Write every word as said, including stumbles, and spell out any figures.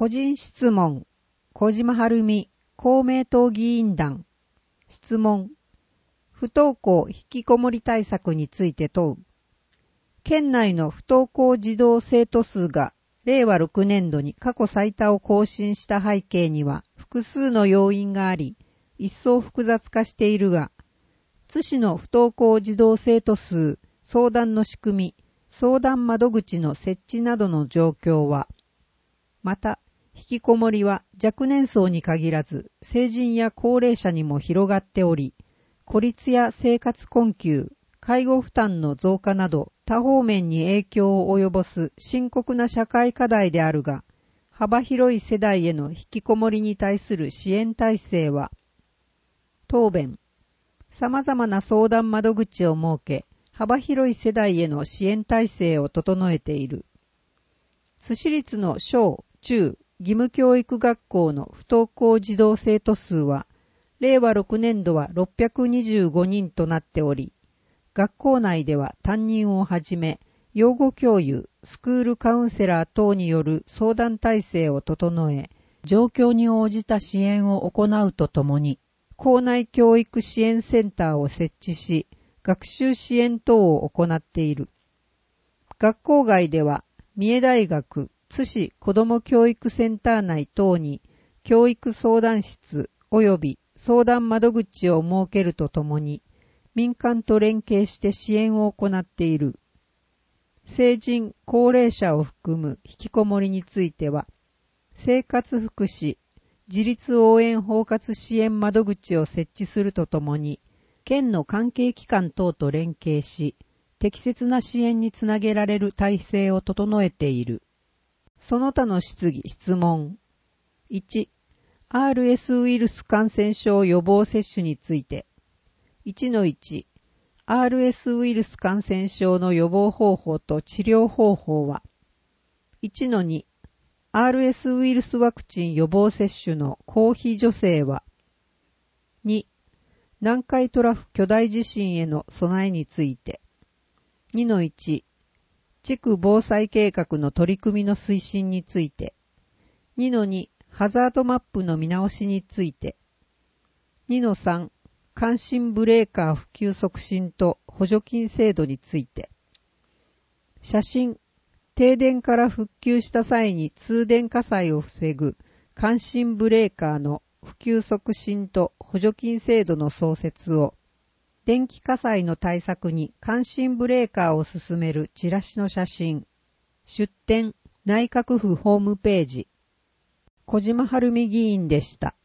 個人質問。小島晴美、公明党議員団。質問。不登校引きこもり対策について問う。県内の不登校児童生徒数が令和ろくねんどに過去最多を更新した背景には複数の要因があり、一層複雑化しているが、津市の不登校児童生徒数、相談の仕組み、相談窓口の設置などの状況は、また、引きこもりは若年層に限らず、成人や高齢者にも広がっており、孤立や生活困窮、介護負担の増加など多方面に影響を及ぼす深刻な社会課題であるが、幅広い世代への引きこもりに対する支援体制は、答弁、様々な相談窓口を設け、幅広い世代への支援体制を整えている。津市立の小、中、義務教育学校の不登校児童生徒数は、令和ろくねんどはろっぴゃくにじゅうごにんとなっており、学校内では担任をはじめ、養護教諭、スクールカウンセラー等による相談体制を整え、状況に応じた支援を行うとともに、校内教育支援センターを設置し、学習支援等を行っている。学校外では、三重大学、津市子ども教育センター内等に、教育相談室及び相談窓口を設けるとともに、民間と連携して支援を行っている。成人、高齢者を含む引きこもりについては、生活福祉、自立応援包括支援窓口を設置するとともに、県の関係機関等と連携し、適切な支援につなげられる体制を整えている。その他の質疑・質問。いち、アールエス ウイルス感染症予防接種について。いちのいち、アールエス ウイルス感染症の予防方法と治療方法は。いちのに、アールエス ウイルスワクチン予防接種の公費助成は。に、南海トラフ巨大地震への備えについて。にのいち、地区防災計画の取り組みの推進について。にのに、ハザードマップの見直しについて。にのさん、感震ブレーカー普及促進と補助金制度について。写真、停電から復旧した際に通電火災を防ぐ感震ブレーカーの普及促進と補助金制度の創設を、電気火災の対策に感震ブレーカーを進めるチラシの写真、出展、内閣府ホームページ。小島晴美議員でした。